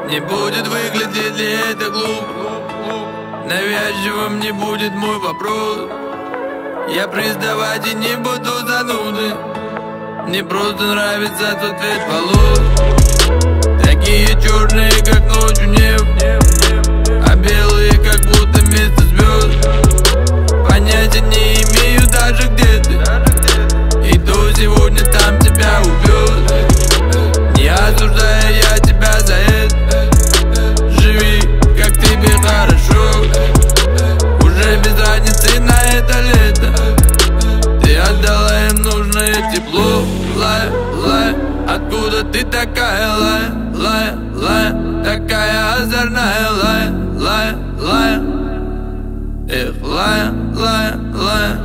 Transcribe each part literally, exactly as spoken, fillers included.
Не будет выглядеть ли это глупо? Навязчивым не будет мой вопрос. Я признавать и не буду зануды. Мне просто нравится тот цвет волос. Такие черные, как ночью небо, а белые, как будто вместо звезд. Понятия не имею даже где ты, и то сегодня там тебя убьет. Не осуждая я тебя за это, живи, как тебе хорошо. Уже без разницы на это лето, ты отдала им нужное тепло. Лая, лая, откуда ты такая? Лая, лая, лая, такая озорная. Лая, лая, лая, эх, лая, лая, лая.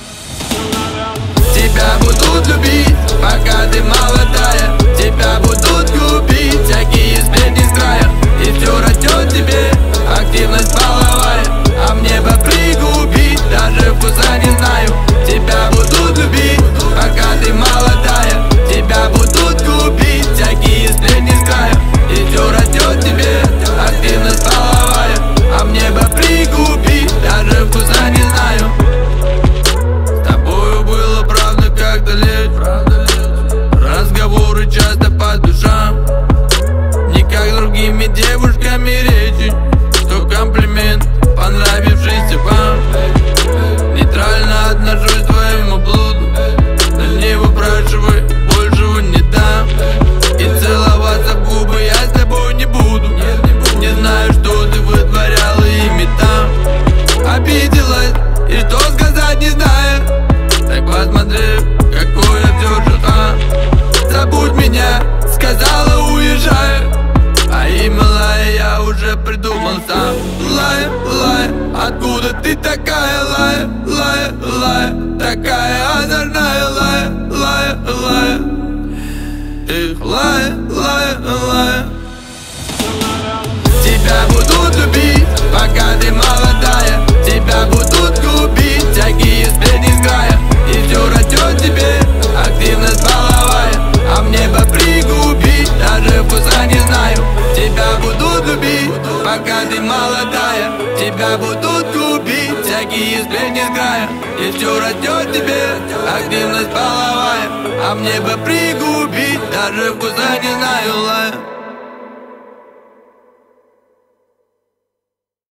Тебя будут любить, пока ты молодая. Тебя будут губить всякие сплетни с края. И все растет тебе активность половая, а мне бы пригубить, даже вкуса не знаю. Тебя будут любить, пока ты молодая. Тебя будут губить всякие сплетни с края. И все растет тебе активность половая, а мне бы пригубить, даже вкуса не знаю. С тобою было правда как-то легче, разговоры часто по душам. Не как с другими девушками речи, что комплимент, понравившийся вам. Нейтрально отношусь к твоему блуду, но не выпрашивай, большего не дам. И целоваться в губы я с тобой не буду. Не знаю, что ты вытворяла ими там. Обиделась, и что сказать не знаю. Так посмотри, какой я все же хам. Забудь меня, сказала уезжаю, а имя Лая я уже придумал сам. Лая, Лая, откуда ты такая? Лая, Лая, Лая, такая озорная. Лая, Лая, Лая, эх, Лая, Лая, Лая. Тебя будут любить, пока ты молодая. Тебя будут губить всякие сплетни с края. И все растет тебе активность половая, а мне бы пригубить, даже вкуса не знаю. Тебя будут любить, пока ты молодая. Тебя будут губить всякие сплетни с края. И все растет тебе активность половая, а мне бы пригубить, даже вкуса не знаю. Лая.